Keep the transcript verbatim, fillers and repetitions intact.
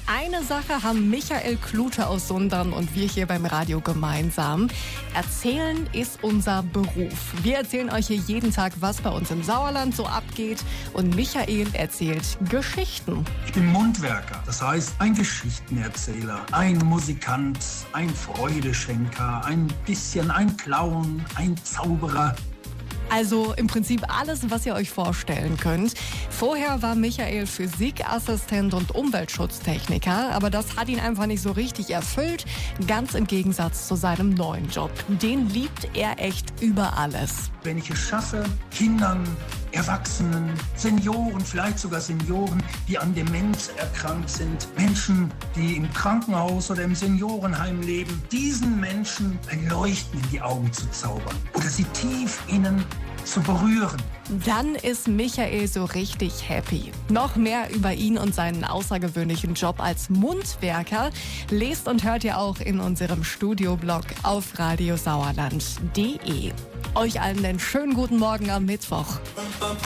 Eine Sache haben Michael Klute aus Sundern und wir hier beim Radio gemeinsam. Erzählen ist unser Beruf. Wir erzählen euch hier jeden Tag, was bei uns im Sauerland so abgeht. Und Michael erzählt Geschichten. Ich bin Mundwerker, das heißt ein Geschichtenerzähler, ein Musikant, ein Freudeschenker, ein bisschen ein Clown, ein Zauberer. Also im Prinzip alles, was ihr euch vorstellen könnt. Vorher war Michael Physikassistent und Umweltschutztechniker, aber das hat ihn einfach nicht so richtig erfüllt. Ganz im Gegensatz zu seinem neuen Job. Den liebt er echt über alles. Wenn ich es schaffe, Kindern, Erwachsenen, Senioren, vielleicht sogar Senioren, die an Demenz erkrankt sind, Menschen, die im Krankenhaus oder im Seniorenheim leben, diesen Menschen ein Leuchten in die Augen zu zaubern oder sie tief innen zu berühren. Dann ist Michael so richtig happy. Noch mehr über ihn und seinen außergewöhnlichen Job als Mundwerker lest und hört ihr auch in unserem Studioblog auf radiosauerland punkt de. Euch allen einen schönen guten Morgen am Mittwoch.